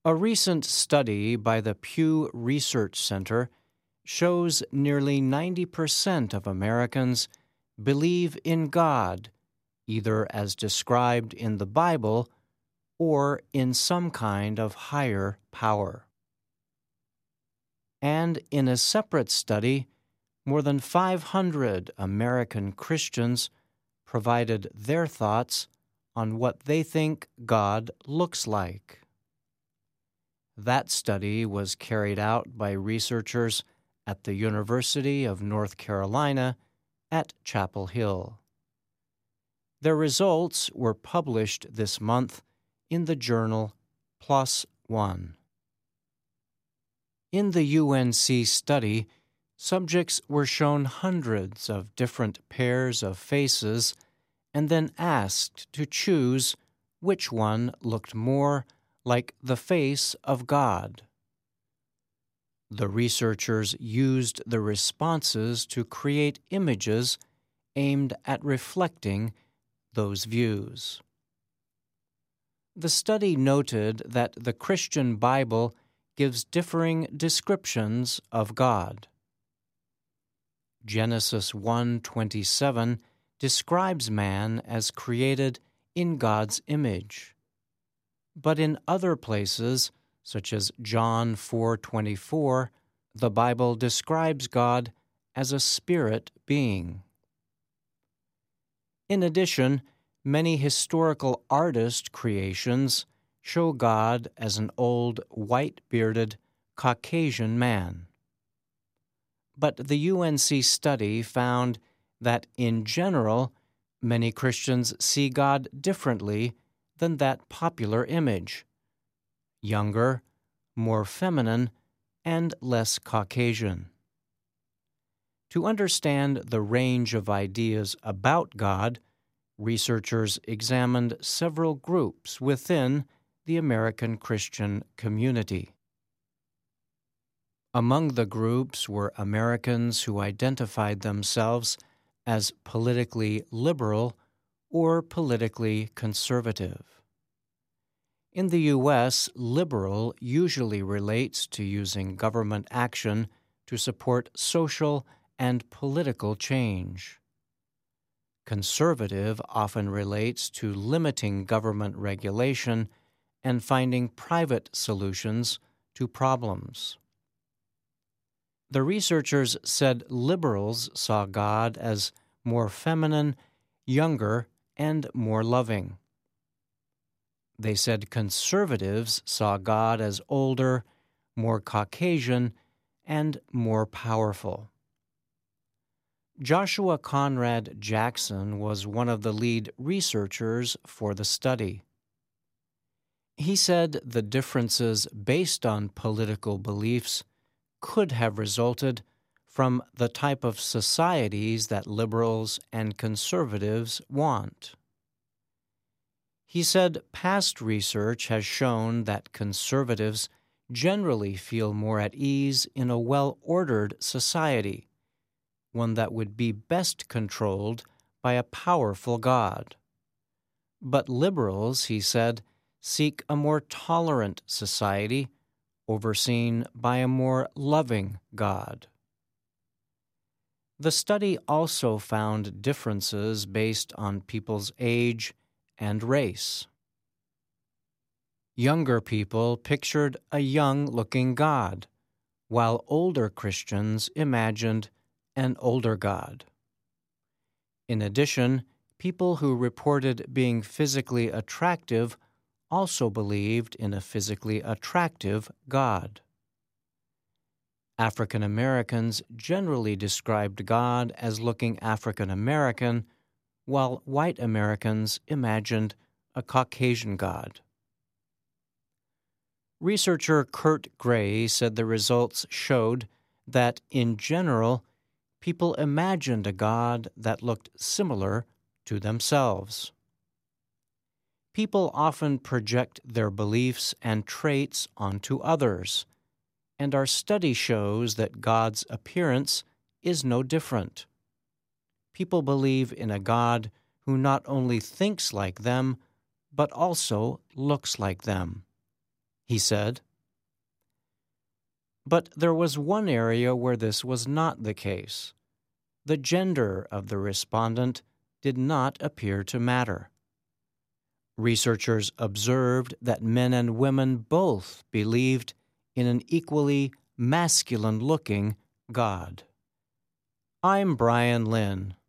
A recent study by the Pew Research Center shows nearly 90% of Americans believe in God, either as described in the Bible or in some kind of higher power. And in a separate study, more than 500 American Christians provided their thoughts on what they think God looks like. That study was carried out by researchers at the University of North Carolina at Chapel Hill. Their results were published this month in the journal PLOS ONE. In the UNC study, subjects were shown hundreds of different pairs of faces and then asked to choose which one looked more like the face of God. The researchers used the responses to create images aimed at reflecting those views. The study noted that the Christian Bible gives differing descriptions of God. Genesis 1:27 describes man as created in God's image. But in other places, such as John 4:24, the Bible describes God as a spirit being. In addition, many historical artist creations show God as an old, white-bearded, Caucasian man. But the UNC study found that, in general, many Christians see God differently than that popular image: younger, more feminine, and less Caucasian. To understand the range of ideas about God, researchers examined several groups within the American Christian community. Among the groups were Americans who identified themselves as politically liberal or politically conservative. In the U.S., liberal usually relates to using government action to support social and political change. Conservative often relates to limiting government regulation and finding private solutions to problems. The researchers said liberals saw God as more feminine, younger, and more loving. They said conservatives saw God as older, more Caucasian, and more powerful. Joshua Conrad Jackson was one of the lead researchers for the study. He said the differences based on political beliefs could have resulted from the type of societies that liberals and conservatives want. He said past research has shown that conservatives generally feel more at ease in a well-ordered society, one that would be best controlled by a powerful God. But liberals, he said, seek a more tolerant society, overseen by a more loving God. The study also found differences based on people's age and race. Younger people pictured a young-looking God, while older Christians imagined an older God. In addition, people who reported being physically attractive also believed in a physically attractive God. African Americans generally described God as looking African American, while white Americans imagined a Caucasian God. Researcher Kurt Gray said the results showed that, in general, people imagined a God that looked similar to themselves. People often project their beliefs and traits onto others, and our study shows that God's appearance is no different. People believe in a God who not only thinks like them, but also looks like them. he said. But there was one area where this was not the case. The gender of the respondent did not appear to matter. Researchers observed that men and women both believed in an equally masculine-looking God. I'm Brian Lynn.